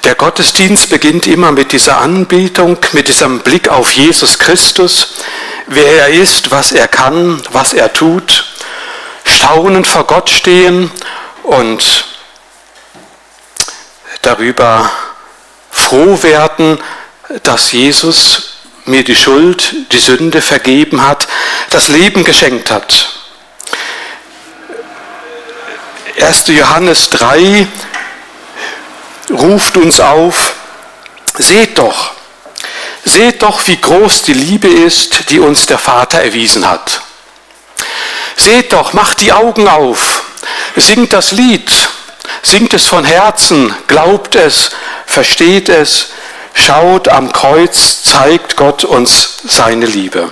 Der Gottesdienst beginnt immer mit dieser Anbetung, mit diesem Blick auf Jesus Christus, wer er ist, was er kann, was er tut, staunend vor Gott stehen und darüber froh werden, dass Jesus mir die Schuld, die Sünde vergeben hat, das Leben geschenkt hat. 1. Johannes 3 ruft uns auf, seht doch, wie groß die Liebe ist, die uns der Vater erwiesen hat. Seht doch, macht die Augen auf, singt das Lied, singt es von Herzen, glaubt es, versteht es, schaut, am Kreuz zeigt Gott uns seine Liebe.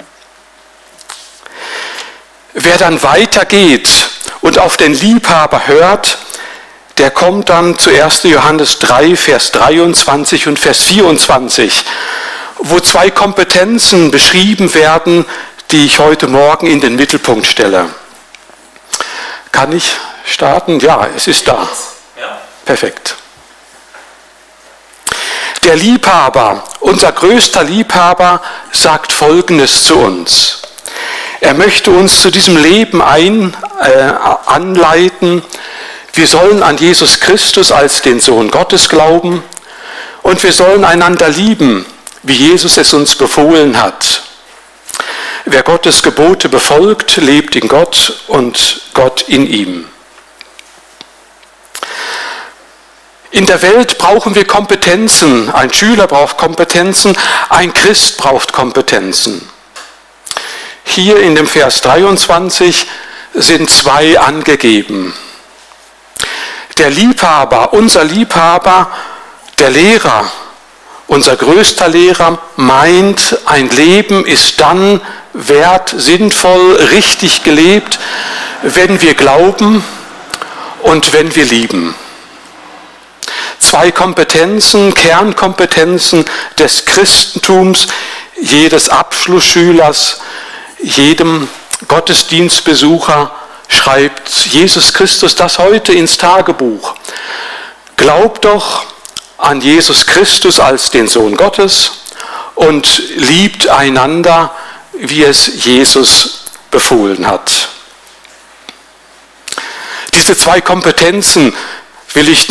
Wer dann weitergeht und auf den Liebhaber hört, der kommt dann zu 1. Johannes 3, Vers 23 und Vers 24, wo zwei Kompetenzen beschrieben werden, die ich heute Morgen in den Mittelpunkt stelle. Kann ich starten? Ja, es ist da. Perfekt. Der Liebhaber, unser größter Liebhaber, sagt Folgendes zu uns. Er möchte uns zu diesem Leben anleiten. Wir sollen an Jesus Christus als den Sohn Gottes glauben und wir sollen einander lieben, wie Jesus es uns befohlen hat. Wer Gottes Gebote befolgt, lebt in Gott und Gott in ihm. In der Welt brauchen wir Kompetenzen. Ein Schüler braucht Kompetenzen, ein Christ braucht Kompetenzen. Hier in dem Vers 23 sind zwei angegeben. Der Liebhaber, unser Liebhaber, der Lehrer, unser größter Lehrer, meint, ein Leben ist dann wert, sinnvoll, richtig gelebt, wenn wir glauben und wenn wir lieben. Zwei Kompetenzen, Kernkompetenzen des Christentums, jedes Abschlussschülers, jedem Gottesdienstbesucher schreibt Jesus Christus das heute ins Tagebuch. Glaubt doch an Jesus Christus als den Sohn Gottes und liebt einander, wie es Jesus befohlen hat. Diese zwei Kompetenzen will ich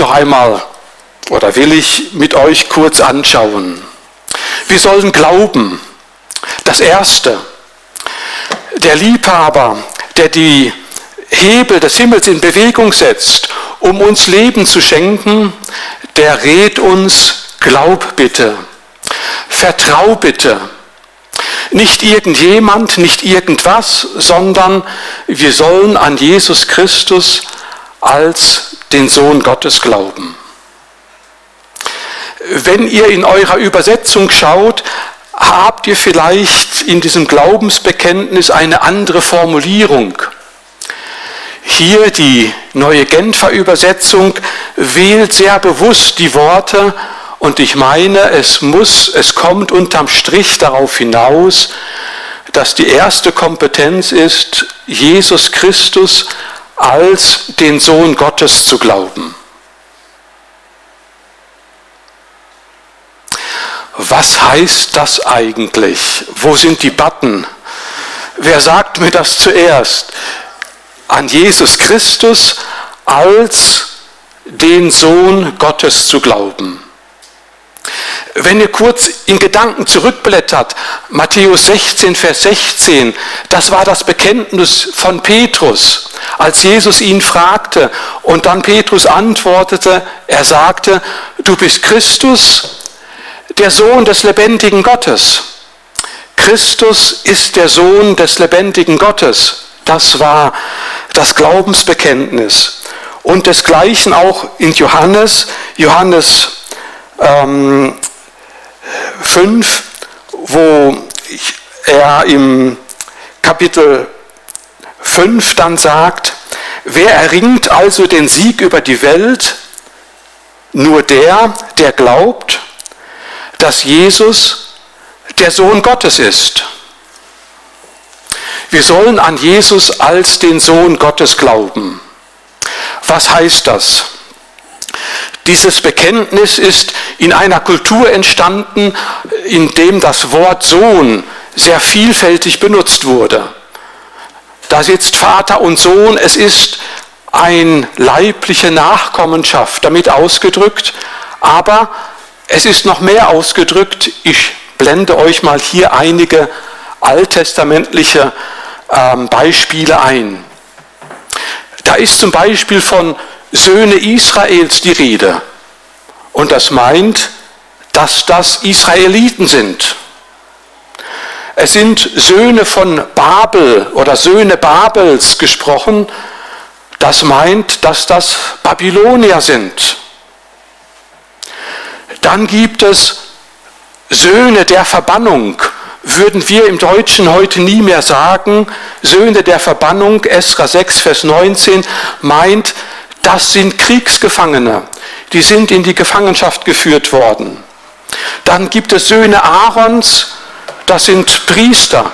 mit euch kurz anschauen. Wir sollen glauben. Das Erste, der Liebhaber, der die Hebel des Himmels in Bewegung setzt, um uns Leben zu schenken, der rät uns, glaub bitte, vertrau bitte. Nicht irgendjemand, nicht irgendwas, sondern wir sollen an Jesus Christus als den Sohn Gottes glauben. Wenn ihr in eurer Übersetzung schaut, habt ihr vielleicht in diesem Glaubensbekenntnis eine andere Formulierung. Hier die neue Genfer Übersetzung wählt sehr bewusst die Worte und ich meine, es kommt unterm Strich darauf hinaus, dass die erste Kompetenz ist, Jesus Christus als den Sohn Gottes zu glauben. Was heißt das eigentlich? Wo sind die Button? Wer sagt mir das zuerst? An Jesus Christus als den Sohn Gottes zu glauben. Wenn ihr kurz in Gedanken zurückblättert, Matthäus 16, Vers 16, das war das Bekenntnis von Petrus, als Jesus ihn fragte und dann Petrus antwortete, er sagte, du bist Christus, der Sohn des lebendigen Gottes. Christus ist der Sohn des lebendigen Gottes. Das war das Glaubensbekenntnis. Und desgleichen auch in Johannes 5, wo er im Kapitel 5 dann sagt, wer erringt also den Sieg über die Welt? Nur der glaubt, dass Jesus der Sohn Gottes ist. Wir sollen an Jesus als den Sohn Gottes glauben. Was heißt das? Dieses Bekenntnis ist in einer Kultur entstanden, in dem das Wort Sohn sehr vielfältig benutzt wurde. Da sitzt Vater und Sohn, es ist eine leibliche Nachkommenschaft damit ausgedrückt, aber es ist noch mehr ausgedrückt. Ich blende euch mal hier einige alttestamentliche Beispiele ein. Da ist zum Beispiel von Söhne Israels die Rede. Und das meint, dass das Israeliten sind. Es sind Söhne von Babel oder Söhne Babels gesprochen. Das meint, dass das Babylonier sind. Dann gibt es Söhne der Verbannung. Würden wir im Deutschen heute nie mehr sagen. Söhne der Verbannung, Esra 6, Vers 19, meint, das sind Kriegsgefangene. Die sind in die Gefangenschaft geführt worden. Dann gibt es Söhne Aarons, das sind Priester.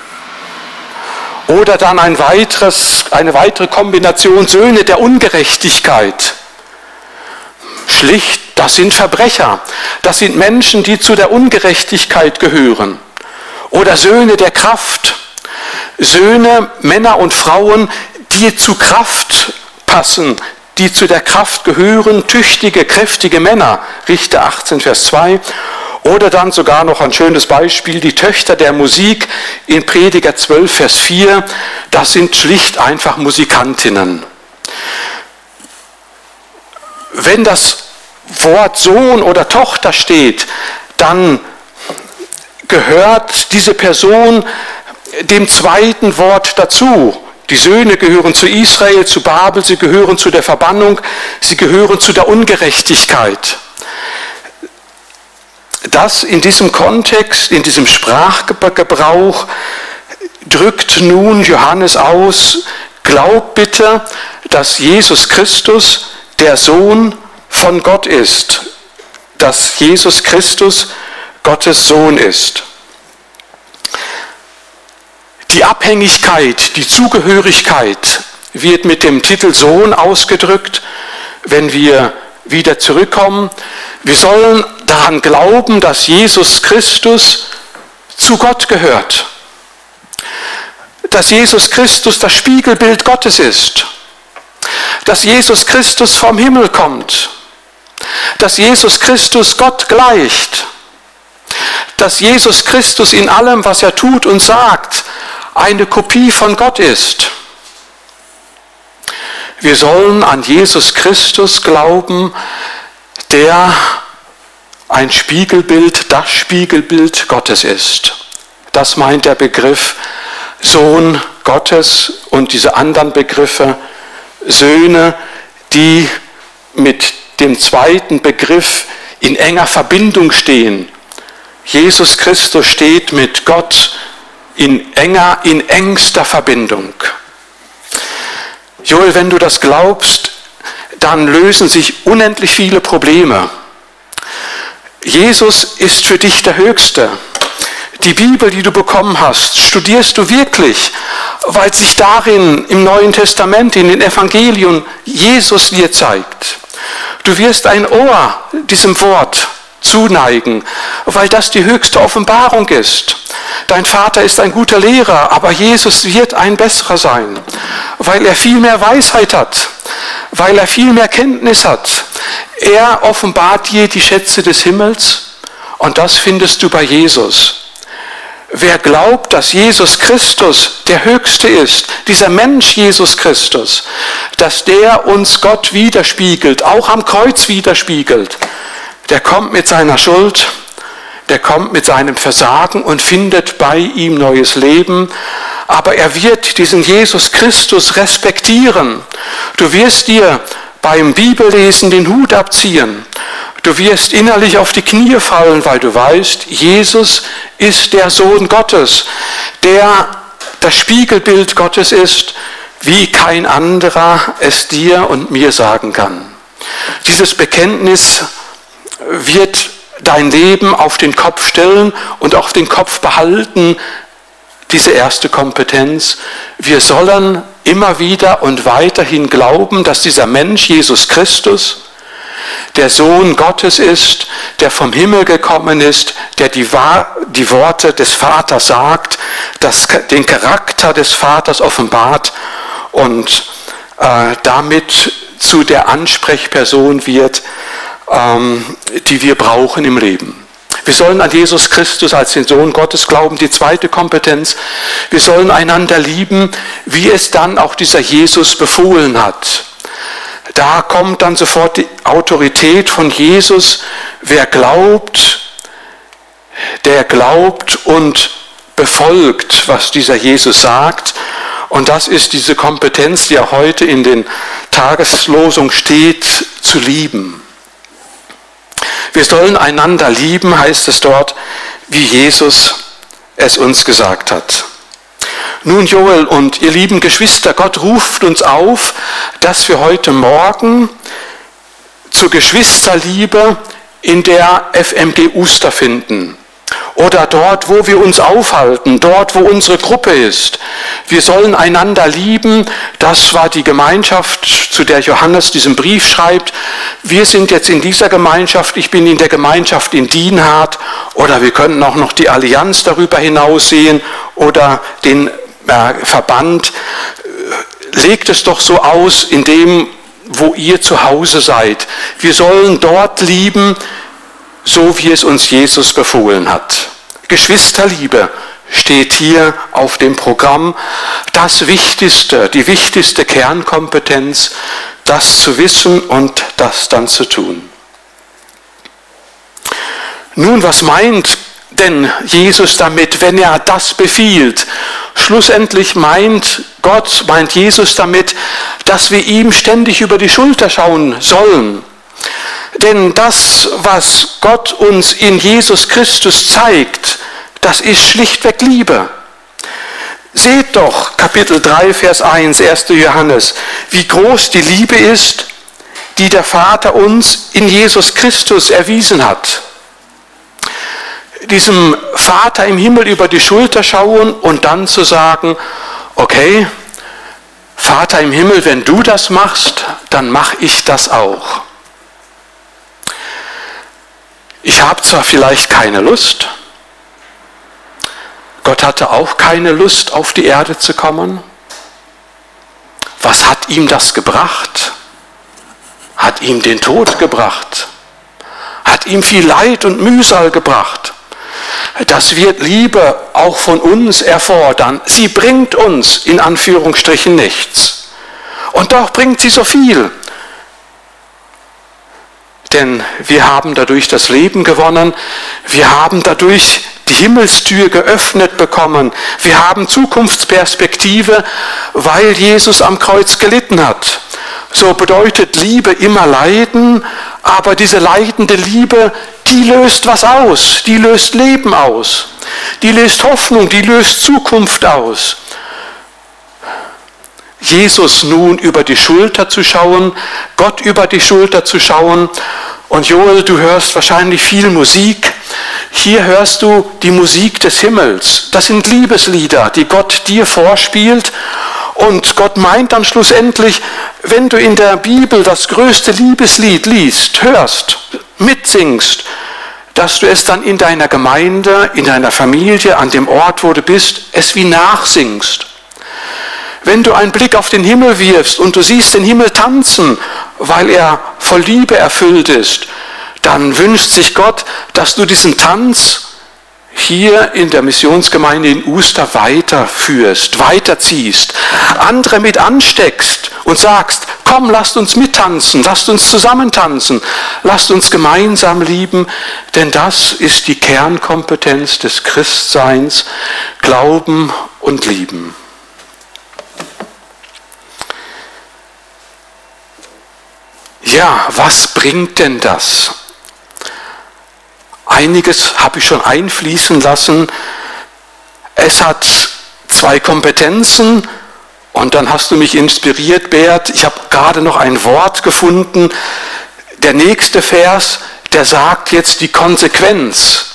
Oder dann eine weitere Kombination, Söhne der Ungerechtigkeit. Schlicht, das sind Verbrecher. Das sind Menschen, die zu der Ungerechtigkeit gehören. Oder Söhne der Kraft. Söhne, Männer und Frauen, die zu Kraft passen, die zu der Kraft gehören, tüchtige, kräftige Männer. Richter 18, Vers 2. Oder dann sogar noch ein schönes Beispiel, die Töchter der Musik in Prediger 12, Vers 4. Das sind schlicht einfach Musikantinnen. Wenn das Wort Sohn oder Tochter steht, dann gehört diese Person dem zweiten Wort dazu. Die Söhne gehören zu Israel, zu Babel, sie gehören zu der Verbannung, sie gehören zu der Ungerechtigkeit. Das in diesem Kontext, in diesem Sprachgebrauch drückt nun Johannes aus, glaub bitte, dass Jesus Christus der Sohn von Gott ist, dass Jesus Christus Gottes Sohn ist. Die Abhängigkeit, die Zugehörigkeit wird mit dem Titel Sohn ausgedrückt, wenn wir wieder zurückkommen. Wir sollen daran glauben, dass Jesus Christus zu Gott gehört. Dass Jesus Christus das Spiegelbild Gottes ist. Dass Jesus Christus vom Himmel kommt. Dass Jesus Christus Gott gleicht. Dass Jesus Christus in allem, was er tut und sagt, eine Kopie von Gott ist. Wir sollen an Jesus Christus glauben, der ein Spiegelbild, das Spiegelbild Gottes ist. Das meint der Begriff Sohn Gottes und diese anderen Begriffe Söhne, die mit dem zweiten Begriff in enger Verbindung stehen. Jesus Christus steht mit Gott in engster Verbindung. Joel, wenn du das glaubst, dann lösen sich unendlich viele Probleme. Jesus ist für dich der Höchste. Die Bibel, die du bekommen hast, studierst du wirklich, weil sich darin im Neuen Testament, in den Evangelien, Jesus dir zeigt. Du wirst ein Ohr diesem Wort zuneigen, weil das die höchste Offenbarung ist. Dein Vater ist ein guter Lehrer, aber Jesus wird ein besserer sein, weil er viel mehr Weisheit hat, weil er viel mehr Kenntnis hat. Er offenbart dir die Schätze des Himmels und das findest du bei Jesus. Wer glaubt, dass Jesus Christus der Höchste ist, dieser Mensch Jesus Christus, dass der uns Gott widerspiegelt, auch am Kreuz widerspiegelt, der kommt mit seiner Schuld, der kommt mit seinem Versagen und findet bei ihm neues Leben. Aber er wird diesen Jesus Christus respektieren. Du wirst dir beim Bibellesen den Hut abziehen. Du wirst innerlich auf die Knie fallen, weil du weißt, Jesus ist der Sohn Gottes, der das Spiegelbild Gottes ist, wie kein anderer es dir und mir sagen kann. Dieses Bekenntnis wird dein Leben auf den Kopf stellen und auf den Kopf behalten, diese erste Kompetenz. Wir sollen immer wieder und weiterhin glauben, dass dieser Mensch, Jesus Christus, der Sohn Gottes ist, der vom Himmel gekommen ist, der die Worte des Vaters sagt, den Charakter des Vaters offenbart und damit zu der Ansprechperson wird, die wir brauchen im Leben. Wir sollen an Jesus Christus als den Sohn Gottes glauben. Die zweite Kompetenz, wir sollen einander lieben, wie es dann auch dieser Jesus befohlen hat. Da kommt dann sofort die Autorität von Jesus. Wer glaubt, der glaubt und befolgt, was dieser Jesus sagt. Und das ist diese Kompetenz, die auch heute in den Tageslosungen steht, zu lieben. Wir sollen einander lieben, heißt es dort, wie Jesus es uns gesagt hat. Nun Joel und ihr lieben Geschwister, Gott ruft uns auf, dass wir heute Morgen zur Geschwisterliebe in der FMG Uster finden. Oder dort, wo wir uns aufhalten, dort, wo unsere Gruppe ist. Wir sollen einander lieben. Das war die Gemeinschaft, zu der Johannes diesen Brief schreibt. Wir sind jetzt in dieser Gemeinschaft, ich bin in der Gemeinschaft in Dienhardt. Oder wir könnten auch noch die Allianz darüber hinaus sehen oder den Verband. Legt es doch so aus, in dem, wo ihr zu Hause seid. Wir sollen dort lieben, so wie es uns Jesus befohlen hat. Geschwisterliebe steht hier auf dem Programm. Das Wichtigste, die wichtigste Kernkompetenz, das zu wissen und das dann zu tun. Nun, was meint denn Jesus damit, wenn er das befiehlt? Schlussendlich meint Jesus damit, dass wir ihm ständig über die Schulter schauen sollen. Denn das, was Gott uns in Jesus Christus zeigt, das ist schlichtweg Liebe. Seht doch, Kapitel 3, Vers 1, 1. Johannes, wie groß die Liebe ist, die der Vater uns in Jesus Christus erwiesen hat. Diesem Vater im Himmel über die Schulter schauen und dann zu sagen, okay, Vater im Himmel, wenn du das machst, dann mache ich das auch. Ich habe zwar vielleicht keine Lust, Gott hatte auch keine Lust, auf die Erde zu kommen. Was hat ihm das gebracht? Hat ihm den Tod gebracht? Hat ihm viel Leid und Mühsal gebracht? Das wird Liebe auch von uns erfordern. Sie bringt uns in Anführungsstrichen nichts. Und doch bringt sie so viel. Denn wir haben dadurch das Leben gewonnen, wir haben dadurch die Himmelstür geöffnet bekommen, wir haben Zukunftsperspektive, weil Jesus am Kreuz gelitten hat. So bedeutet Liebe immer Leiden, aber diese leidende Liebe, die löst was aus, die löst Leben aus, die löst Hoffnung, die löst Zukunft aus. Jesus nun über die Schulter zu schauen, Gott über die Schulter zu schauen. Und Joel, du hörst wahrscheinlich viel Musik. Hier hörst du die Musik des Himmels. Das sind Liebeslieder, die Gott dir vorspielt. Und Gott meint dann schlussendlich, wenn du in der Bibel das größte Liebeslied liest, hörst, mitsingst, dass du es dann in deiner Gemeinde, in deiner Familie, an dem Ort, wo du bist, es wie nachsingst. Wenn du einen Blick auf den Himmel wirfst und du siehst den Himmel tanzen, weil er voll Liebe erfüllt ist, dann wünscht sich Gott, dass du diesen Tanz hier in der Missionsgemeinde in Uster weiterführst, weiterziehst, andere mit ansteckst und sagst, komm, lasst uns mittanzen, lasst uns zusammen tanzen, lasst uns gemeinsam lieben, denn das ist die Kernkompetenz des Christseins, Glauben und Lieben. Ja, was bringt denn das? Einiges habe ich schon einfließen lassen. Es hat 2 Kompetenzen und dann hast du mich inspiriert, Bert. Ich habe gerade noch ein Wort gefunden. Der nächste Vers, der sagt jetzt die Konsequenz.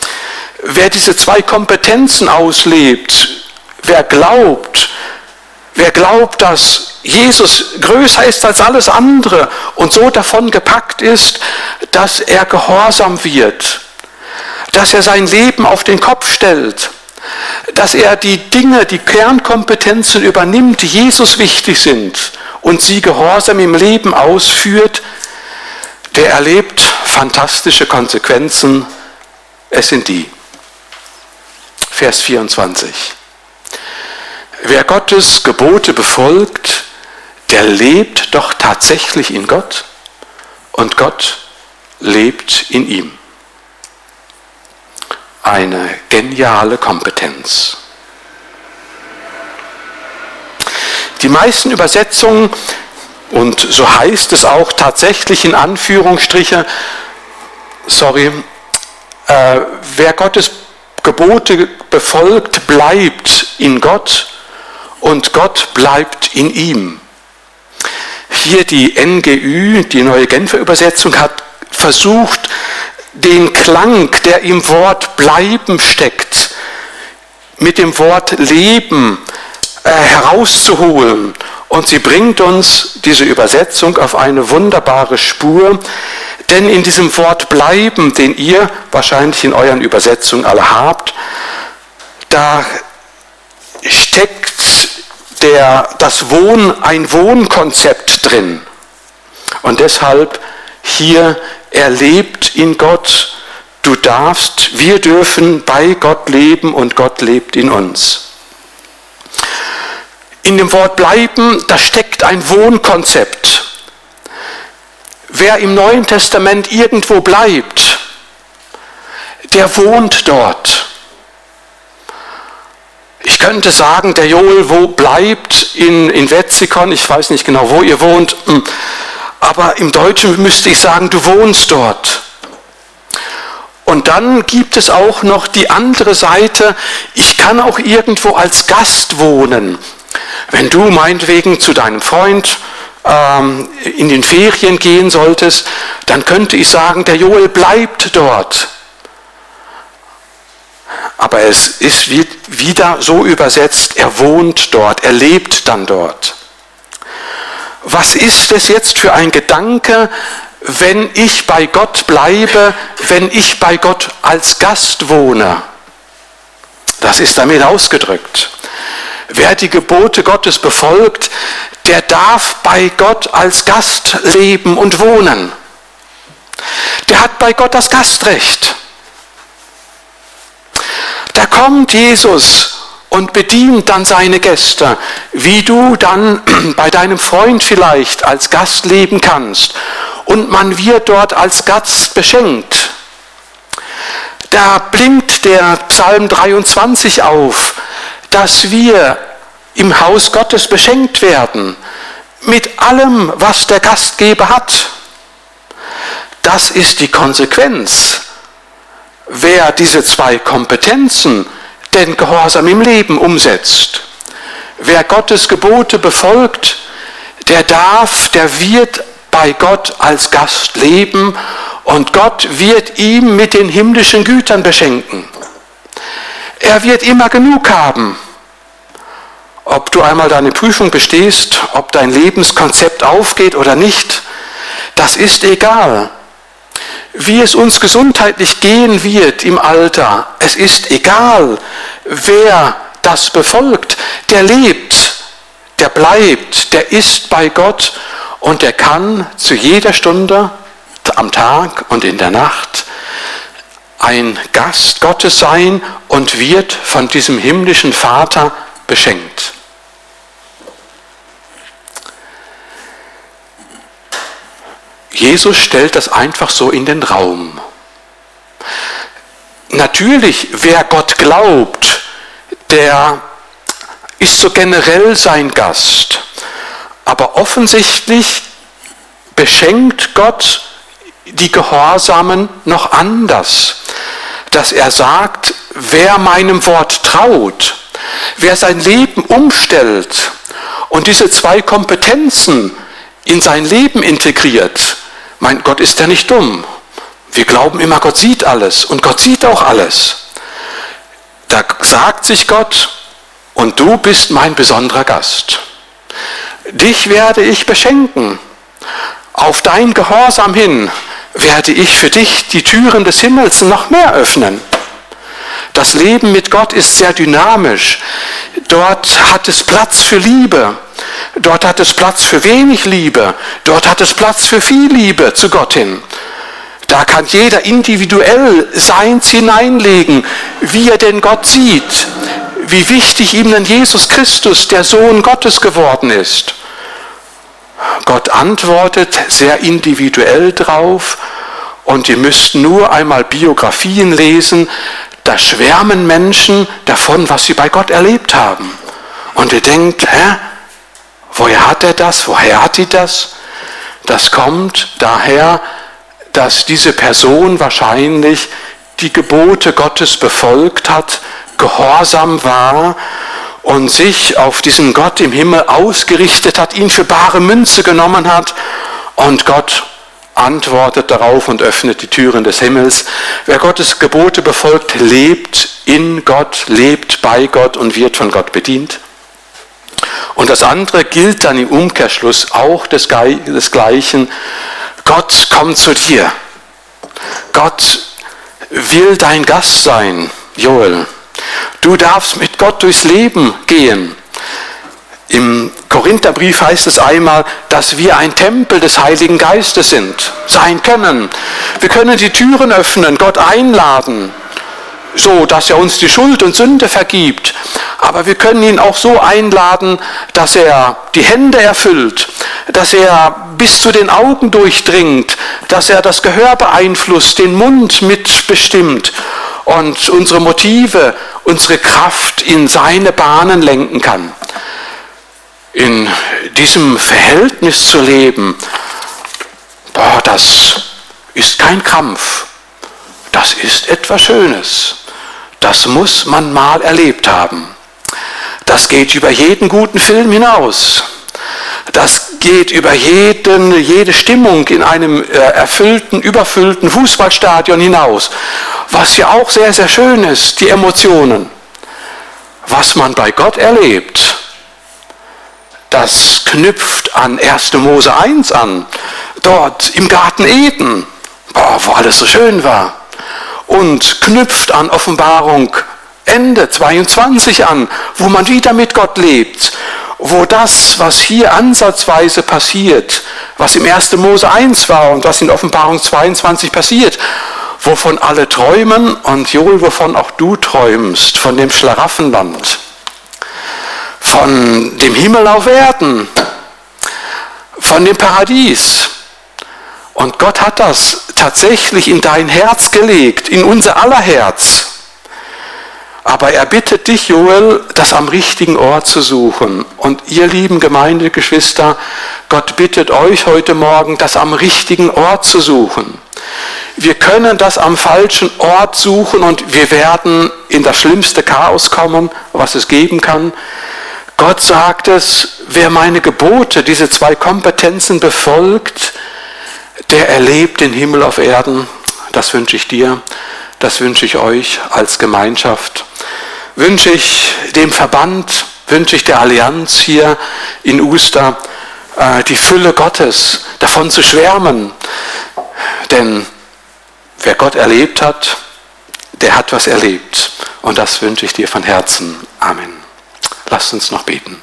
Wer diese 2 Kompetenzen auslebt, wer glaubt, Wer glaubt, dass Jesus größer ist als alles andere und so davon gepackt ist, dass er gehorsam wird, dass er sein Leben auf den Kopf stellt, dass er die Dinge, die Kernkompetenzen übernimmt, die Jesus wichtig sind und sie gehorsam im Leben ausführt, der erlebt fantastische Konsequenzen. Es sind die. Vers 24. Wer Gottes Gebote befolgt, der lebt doch tatsächlich in Gott und Gott lebt in ihm. Eine geniale Kompetenz. Die meisten Übersetzungen, und so heißt es auch tatsächlich in Anführungsstriche, wer Gottes Gebote befolgt, bleibt in Gott und Gott bleibt in ihm. Hier die NGÜ, die Neue Genfer Übersetzung, hat versucht, den Klang, der im Wort bleiben steckt, mit dem Wort leben herauszuholen. Und sie bringt uns diese Übersetzung auf eine wunderbare Spur, denn in diesem Wort bleiben, den ihr wahrscheinlich in euren Übersetzungen alle habt, da steckt ein Wohnkonzept drin. Und deshalb hier, er lebt in Gott, wir dürfen bei Gott leben und Gott lebt in uns. In dem Wort bleiben, da steckt ein Wohnkonzept. Wer im Neuen Testament irgendwo bleibt, der wohnt dort. Ich könnte sagen, der Joel bleibt in Wetzikon, ich weiß nicht genau, wo ihr wohnt, aber im Deutschen müsste ich sagen, du wohnst dort. Und dann gibt es auch noch die andere Seite, ich kann auch irgendwo als Gast wohnen. Wenn du meinetwegen zu deinem Freund in den Ferien gehen solltest, dann könnte ich sagen, der Joel bleibt dort. Aber es ist wieder so übersetzt, er wohnt dort, er lebt dann dort. Was ist es jetzt für ein Gedanke, wenn ich bei Gott bleibe, wenn ich bei Gott als Gast wohne? Das ist damit ausgedrückt. Wer die Gebote Gottes befolgt, der darf bei Gott als Gast leben und wohnen. Der hat bei Gott das Gastrecht. Da kommt Jesus und bedient dann seine Gäste, wie du dann bei deinem Freund vielleicht als Gast leben kannst. Und man wird dort als Gast beschenkt. Da blinkt der Psalm 23 auf, dass wir im Haus Gottes beschenkt werden, mit allem, was der Gastgeber hat. Das ist die Konsequenz. Wer diese zwei Kompetenzen, den Gehorsam im Leben umsetzt, wer Gottes Gebote befolgt, der wird bei Gott als Gast leben und Gott wird ihm mit den himmlischen Gütern beschenken. Er wird immer genug haben. Ob du einmal deine Prüfung bestehst, ob dein Lebenskonzept aufgeht oder nicht, das ist egal. Wie es uns gesundheitlich gehen wird im Alter, es ist egal, wer das befolgt, der lebt, der bleibt, der ist bei Gott und der kann zu jeder Stunde am Tag und in der Nacht ein Gast Gottes sein und wird von diesem himmlischen Vater beschenkt. Jesus stellt das einfach so in den Raum. Natürlich, wer Gott glaubt, der ist so generell sein Gast. Aber offensichtlich beschenkt Gott die Gehorsamen noch anders. Dass er sagt, wer meinem Wort traut, wer sein Leben umstellt und diese zwei Kompetenzen in sein Leben integriert, mein Gott ist ja nicht dumm. Wir glauben immer, Gott sieht alles und Gott sieht auch alles. Da sagt sich Gott, und du bist mein besonderer Gast. dich werde ich beschenken. Auf dein Gehorsam hin werde ich für dich die Türen des Himmels noch mehr öffnen. Das Leben mit Gott ist sehr dynamisch. Dort hat es Platz für Liebe. Dort hat es Platz für wenig Liebe. Dort hat es Platz für viel Liebe zu Gott hin. Da kann jeder individuell seins hineinlegen, wie er denn Gott sieht, wie wichtig ihm denn Jesus Christus, der Sohn Gottes, geworden ist. Gott antwortet sehr individuell drauf und ihr müsst nur einmal Biografien lesen, da schwärmen Menschen davon, was sie bei Gott erlebt haben. Und ihr denkt, woher hat er das? Woher hat die das? Das kommt daher, dass diese Person wahrscheinlich die Gebote Gottes befolgt hat, gehorsam war und sich auf diesen Gott im Himmel ausgerichtet hat, ihn für bare Münze genommen hat und Gott antwortet darauf und öffnet die Türen des Himmels. Wer Gottes Gebote befolgt, lebt in Gott, lebt bei Gott und wird von Gott bedient. Und das andere gilt dann im Umkehrschluss auch desgleichen. Gott kommt zu dir. Gott will dein Gast sein, Joel. Du darfst mit Gott durchs Leben gehen. Im Korintherbrief heißt es einmal, dass wir ein Tempel des Heiligen Geistes sein können. Wir können die Türen öffnen, Gott einladen, so dass er uns die Schuld und Sünde vergibt. Aber wir können ihn auch so einladen, dass er die Hände erfüllt, dass er bis zu den Augen durchdringt, dass er das Gehör beeinflusst, den Mund mitbestimmt und unsere Motive, unsere Kraft in seine Bahnen lenken kann. In diesem Verhältnis zu leben, das ist kein Krampf, das ist etwas Schönes. Das muss man mal erlebt haben. Das geht über jeden guten Film hinaus. Das geht über jede Stimmung in einem erfüllten, überfüllten Fußballstadion hinaus. Was ja auch sehr, sehr schön ist, die Emotionen. Was man bei Gott erlebt, das knüpft an 1. Mose 1 an, dort im Garten Eden, wo alles so schön war. Und knüpft an Offenbarung Ende 22 an, wo man wieder mit Gott lebt, wo das, was hier ansatzweise passiert, was im 1. Mose 1 war und was in Offenbarung 22 passiert, wovon alle träumen und Joel, wovon auch du träumst, von dem Schlaraffenland, von dem Himmel auf Erden, von dem Paradies. Und Gott hat das tatsächlich in dein Herz gelegt, in unser aller Herz. Aber er bittet dich, Joel, das am richtigen Ort zu suchen. Und ihr lieben Gemeindegeschwister, Gott bittet euch heute Morgen, das am richtigen Ort zu suchen. Wir können das am falschen Ort suchen und wir werden in das schlimmste Chaos kommen, was es geben kann. Gott sagt es, wer meine Gebote, diese 2 Kompetenzen befolgt, der erlebt den Himmel auf Erden. Das wünsche ich dir, das wünsche ich euch als Gemeinschaft. Wünsche ich dem Verband, wünsche ich der Allianz hier in Uster, die Fülle Gottes, davon zu schwärmen. Denn wer Gott erlebt hat, der hat was erlebt. Und das wünsche ich dir von Herzen. Amen. Lasst uns noch beten.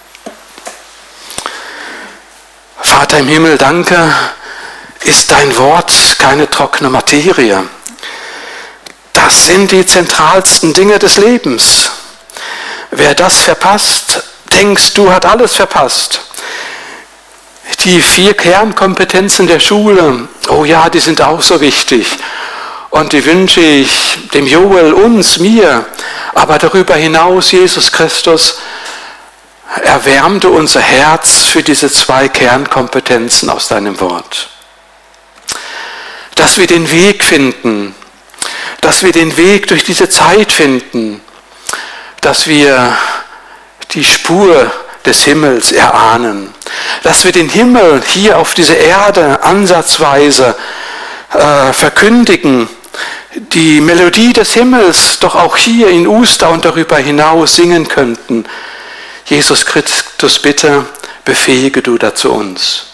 Vater im Himmel, danke, ist dein Wort keine trockene Materie. Das sind die zentralsten Dinge des Lebens. Wer das verpasst, denkst du, hat alles verpasst. Die 4 Kernkompetenzen der Schule, oh ja, die sind auch so wichtig. Und die wünsche ich dem Joel, uns, mir, aber darüber hinaus, Jesus Christus, erwärmte unser Herz für diese 2 Kernkompetenzen aus deinem Wort. Dass wir den Weg finden, dass wir den Weg durch diese Zeit finden, dass wir die Spur des Himmels erahnen, dass wir den Himmel hier auf dieser Erde ansatzweise verkündigen, die Melodie des Himmels doch auch hier in Uster und darüber hinaus singen könnten. Jesus Christus, bitte, befähige du dazu uns.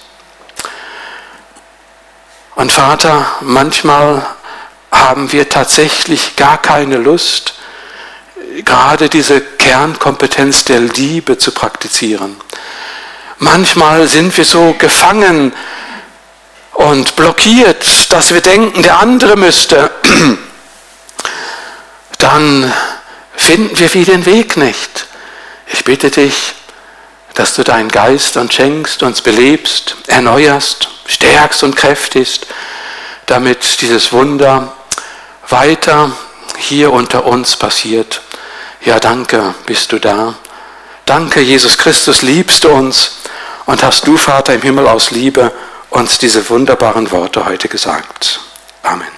Und Vater, manchmal haben wir tatsächlich gar keine Lust, gerade diese Kernkompetenz der Liebe zu praktizieren. Manchmal sind wir so gefangen und blockiert, dass wir denken, der andere müsste. Dann finden wir wie den Weg nicht. Ich bitte dich, dass du deinen Geist uns schenkst, uns belebst, erneuerst, stärkst und kräftigst, damit dieses Wunder weiter hier unter uns passiert. Ja, danke, bist du da. Danke, Jesus Christus, liebst du uns und hast du, Vater im Himmel aus Liebe, uns diese wunderbaren Worte heute gesagt. Amen.